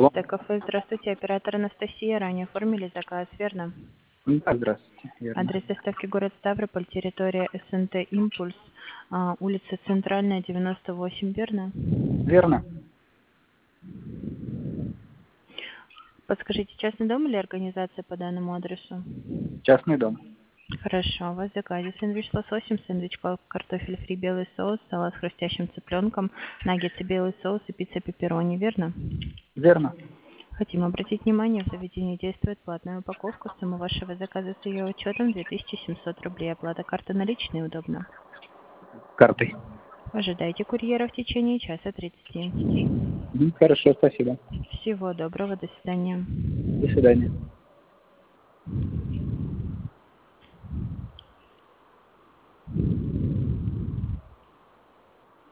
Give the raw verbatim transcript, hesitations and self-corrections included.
Алло. Т-кафе, здравствуйте, оператор Анастасия, ранее оформили заказ, верно? Да, здравствуйте, верно. Адрес доставки город Ставрополь, территория СНТ «Импульс», а, улица Центральная, девяносто восемь, верно? Верно. Подскажите, частный дом или организация по данному адресу? Частный дом. Хорошо, у вас в заказе сэндвич с лососем, сэндвич картофель фри, белый соус, салат с хрустящим цыпленком, наггетсы, белый соус и пицца пепперони, верно? Верно. Хотим обратить внимание, в заведении действует платная упаковка. Сумма вашего заказа с ее учетом две тысячи семьсот рублей. Оплата карты наличные удобно. Картой. Ожидайте курьера в течение часа тридцати. Мгм, Хорошо, спасибо. Всего доброго, до свидания. До свидания.